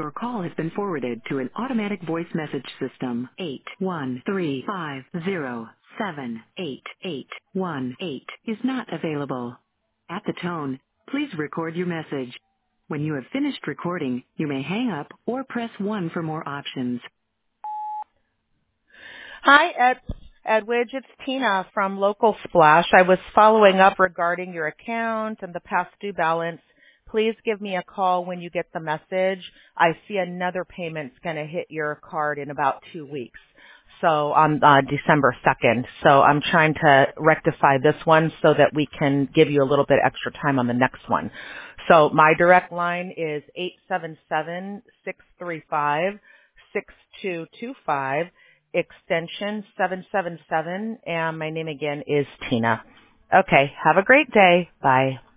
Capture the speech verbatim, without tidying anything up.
Your call has been forwarded to an automatic voice message system. eight one three five zero seven eight eight one eight is not available. At the tone, please record your message. When you have finished recording, you may hang up or press one for more options. Hi, Ed, Edwidge. It's Tina from Local Splash. I was following up regarding your account and the past due balance. Please give me a call when you get the message. I see another payment's going to hit your card in about two weeks. So on uh, December second. So I'm trying to rectify this one so that we can give you a little bit extra time on the next one. So my direct line is eight seven seven, six three five, six two two five, extension seven seven seven, and my name again is Tina. Okay, have a great day. Bye.